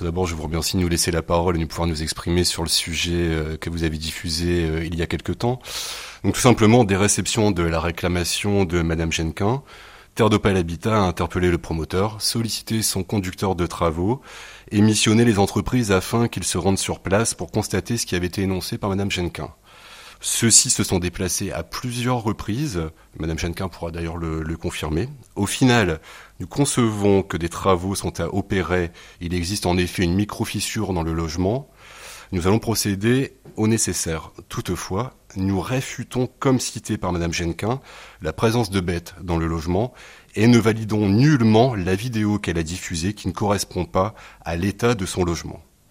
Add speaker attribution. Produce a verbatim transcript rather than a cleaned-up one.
Speaker 1: tout d'abord, je vous remercie de nous laisser la parole et de pouvoir nous exprimer sur le sujet euh, que vous avez diffusé euh, il y a quelque temps. Donc tout simplement, des réceptions de la réclamation de Madame Genquin, Terre d'Opale Habitat a interpellé le promoteur, sollicité son conducteur de travaux et missionné les entreprises afin qu'ils se rendent sur place pour constater ce qui avait été énoncé par Madame Genquin. Ceux-ci se sont déplacés à plusieurs reprises, Madame Genquin pourra d'ailleurs le, le confirmer. Au final, nous concevons que des travaux sont à opérer, il existe en effet une micro-fissure dans le logement. Nous allons procéder au nécessaire. Toutefois, nous réfutons, comme cité par Madame Genquin, la présence de bêtes dans le logement et ne validons nullement la vidéo qu'elle a diffusée qui ne correspond pas à l'état de son logement.